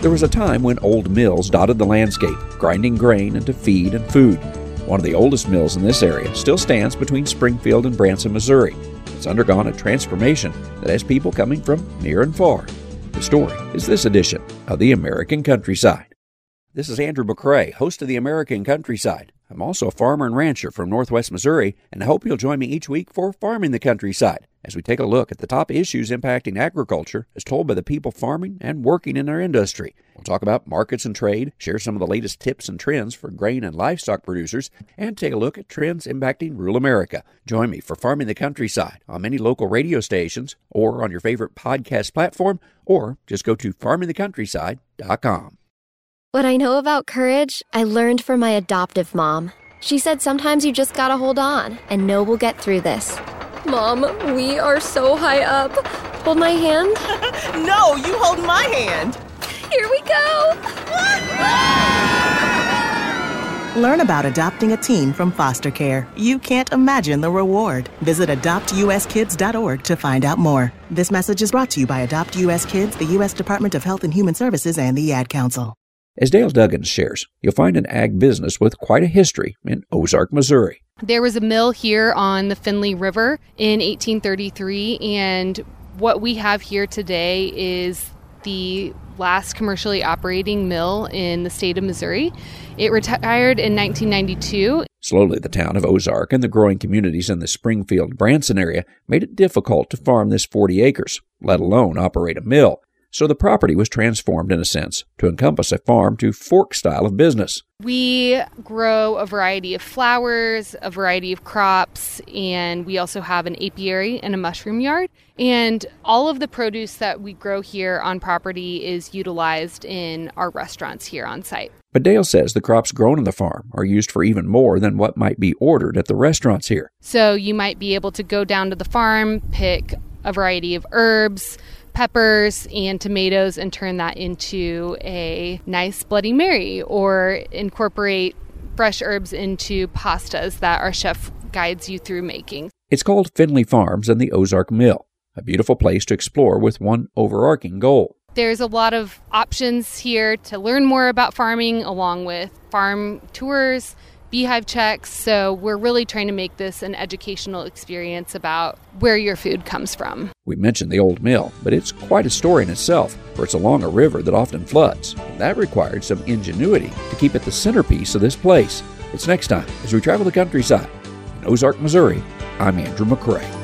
There was a time when old mills dotted the landscape, grinding grain into feed and food. One of the oldest mills in this area still stands between Springfield and Branson, Missouri. It's undergone a transformation that has people coming from near and far. The story is this edition of The American Countryside. This is Andrew McCrae, host of The American Countryside. I'm also a farmer and rancher from Northwest Missouri, and I hope you'll join me each week for Farming the Countryside, as we take a look at the top issues impacting agriculture as told by the people farming and working in our industry. We'll talk about markets and trade, share some of the latest tips and trends for grain and livestock producers, and take a look at trends impacting rural America. Join me for Farming the Countryside on many local radio stations or on your favorite podcast platform, or just go to farmingthecountryside.com. What I know about courage, I learned from my adoptive mom. She said sometimes you just gotta hold on and know we'll get through this. Mom, we are so high up. Hold my hand. No, you hold my hand. Here we go. Learn about adopting a teen from foster care. You can't imagine the reward. Visit adoptuskids.org to find out more. This message is brought to you by Adopt U.S. Kids, the U.S. Department of Health and Human Services, and the Ad Council. As Dale Duggins shares, you'll find an ag business with quite a history in Ozark, Missouri. There was a mill here on the Finley River in 1833, and what we have here today is the last commercially operating mill in the state of Missouri. It retired in 1992. Slowly, the town of Ozark and the growing communities in the Springfield-Branson area made it difficult to farm this 40 acres, let alone operate a mill. So the property was transformed, in a sense, to encompass a farm-to-fork style of business. We grow a variety of flowers, a variety of crops, and we also have an apiary and a mushroom yard. And all of the produce that we grow here on property is utilized in our restaurants here on site. But Dale says the crops grown on the farm are used for even more than what might be ordered at the restaurants here. So you might be able to go down to the farm, pick a variety of herbs, peppers and tomatoes, and turn that into a nice Bloody Mary, or incorporate fresh herbs into pastas that our chef guides you through making. It's called Finley Farms and the Ozark Mill, a beautiful place to explore with one overarching goal. There's a lot of options here to learn more about farming, along with farm tours, beehive checks, so we're really trying to make this an educational experience about where your food comes from. We mentioned the old mill, but it's quite a story in itself, for it's along a river that often floods. And that required some ingenuity to keep it the centerpiece of this place. It's next time as we travel the countryside. In Ozark, Missouri, I'm Andrew McCrae.